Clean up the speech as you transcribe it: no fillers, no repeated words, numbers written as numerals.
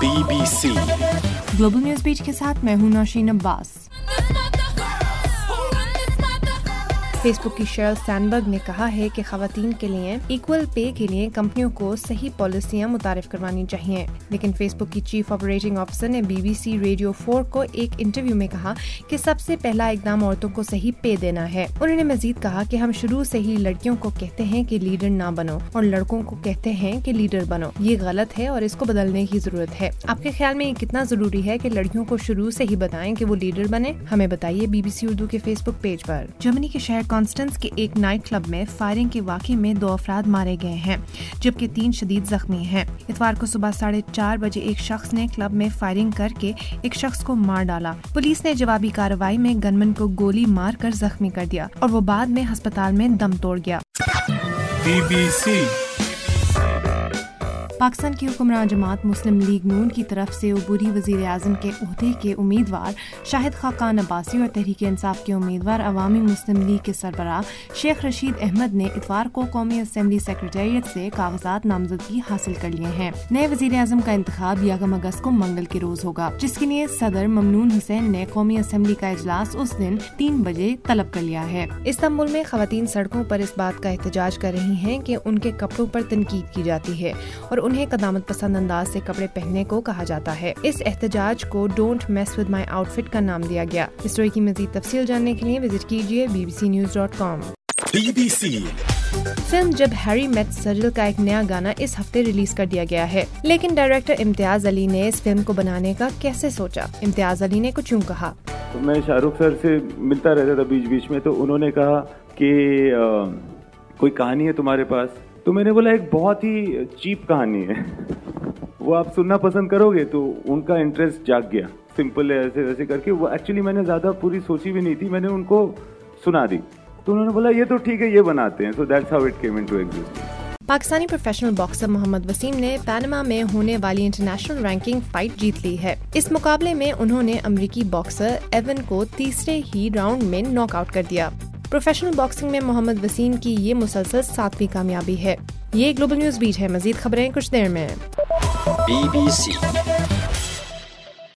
BBC global news beat के साथ मैं हूं नौशीन अब्बास। फेसबुक की शेरिल सैंडबर्ग ने कहा है कि खवातीन के लिए इक्वल पे के लिए कंपनियों को सही पॉलिसियां मुतारिफ करवानी चाहिए, लेकिन फेसबुक की चीफ ऑपरेटिंग ऑफिसर ने BBC रेडियो 4 को एक इंटरव्यू में कहा कि सबसे पहला इकदाम औरतों को सही पे देना है। उन्होंने मजीद कहा कि हम शुरू से ही लड़कियों को कहते हैं कि लीडर ना बनो और लड़कों को कहते हैं कि लीडर बनो। ये गलत है और इसको बदलने की जरूरत है। आपके ख्याल में ये कितना जरूरी है कि लड़कियों को शुरू से ही बताएं कि वो लीडर बने? हमें बताइए BBC उर्दू के फेसबुक पेज पर। जर्मनी के शहर कॉन्स्टेंस के एक नाइट क्लब में फायरिंग के वाक़े में 2 अफराद मारे गए हैं, जबकि 3 शदीद जख्मी हैं। इतवार को सुबह 4:30 बजे एक शख्स ने क्लब में फायरिंग करके एक शख्स को मार डाला। पुलिस ने जवाबी कार्रवाई में गनमैन को गोली मार कर जख्मी कर दिया और वो बाद में अस्पताल में दम तोड़ गया। BBC पाकिस्तान की हुक्मरान जमात मुस्लिम लीग नून की तरफ से अबूरी वज़ीर आज़म के ओहदे के उम्मीदवार शाहिद खाकान अब्बासी और तहरीक इंसाफ के उम्मीदवार अवामी मुस्लिम लीग के सरबराह शेख रशीद अहमद ने इतवार को कौमी असम्बली सेक्रेटेरिएट से कागजात नामजदगी हासिल कर लिए हैं। नए वज़ीर आज़म का इंतखाब 1 अगस्त को मंगल के रोज होगा, जिसके लिए सदर ममनून हुसैन ने कौमी असम्बली का इजलास उस दिन 3 बजे तलब कर लिया है। इस्तांबुल में खवातीन सड़कों पर इस बात का एहतजाज कर रही हैं कि उनके कपड़ों पर तनकीद की जाती है और उन्हें कदामत पसंद अंदाज से कपड़े पहनने को कहा जाता है। इस एहतजाज को don't mess with my outfit का नाम दिया गया। इस स्टोरी की मज़ीद तफसील जानने के लिए विजिट कीजिए bbcnews.com। BBC फिल्म जब हैरी मेट सजल का एक नया गाना इस हफ्ते रिलीज कर दिया गया है, लेकिन डायरेक्टर इम्तियाज अली ने इस फिल्म को बनाने का कैसे सोचा? इम्तियाज अली ने कुछ यूं कहा। मैं शाहरुख सर से मिलता रहता था बीच बीच में, तो उन्होंने कहा कि कोई कहानी है तुम्हारे पास? तो मैंने बोला एक बहुत ही चीप कहानी है, वो आप सुनना पसंद करोगे? तो उनका इंटरेस्ट जाग गया। सिंपल है ऐसे वैसे करके। वो एक्चुअली मैंने ज़्यादा पूरी सोची भी नहीं थी, मैंने उनको सुना दी, तो उन्होंने बोला ये तो ठीक है, ये बनाते हैं। So that's how it came into existence. Pakistani professional boxer Mohammad Waseem ने पैनामा में होने वाली इंटरनेशनल रैंकिंग फाइट जीत ली है। इस मुकाबले में उन्होंने अमेरिकी बॉक्सर एवन को तीसरे ही राउंड में नॉकआउट कर दिया। प्रोफेशनल बॉक्सिंग में मोहम्मद वसीम की ये मुसलसल 7वीं कामयाबी है। ये ग्लोबल न्यूज़ बीट है। मजीद खबरें कुछ देर में। BBC